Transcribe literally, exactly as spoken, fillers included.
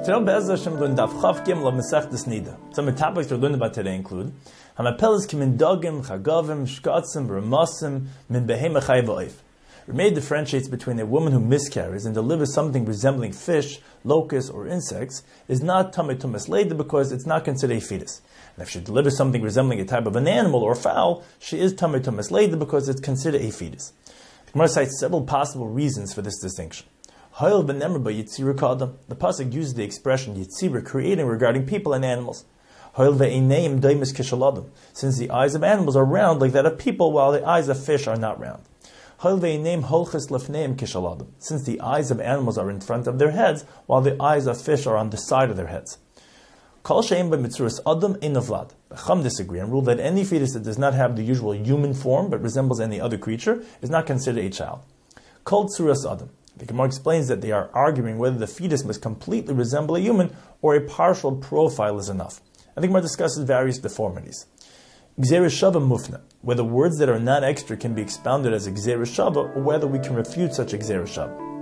Today, Be'ez Hashem, learn Daf Chav Gimel of Masechtas Nida. Some of the topics we're learning about today include Hamapelas Kimin Dogim, Chagavim, Shkatzim, Ramasim, Min Behema Chai V'Oif. Rameh differentiates between a woman who miscarries and delivers something resembling fish, locusts, or insects is not Tamei Tumas Leida because it's not considered a fetus. And if she delivers something resembling a type of an animal or fowl, she is Tamei Tumas Leida because it's considered a fetus. The Gemara cites several possible reasons for this distinction. The pasuk uses the expression yitzira, creating, regarding people and animals. Since the eyes of animals are round like that of people, while the eyes of fish are not round. Since the eyes of animals are in front of their heads, while the eyes of fish are on the side of their heads. The Chum disagree and rule that any fetus that does not have the usual human form but resembles any other creature is not considered a child. Called Tzuras Adam. The Gemara explains that they are arguing whether the fetus must completely resemble a human or a partial profile is enough. And the Gemara discusses various deformities. Gzeira Shava Mufna, whether words that are not extra can be expounded as a Gzeira Shava or whether we can refute such a Gzeira Shava.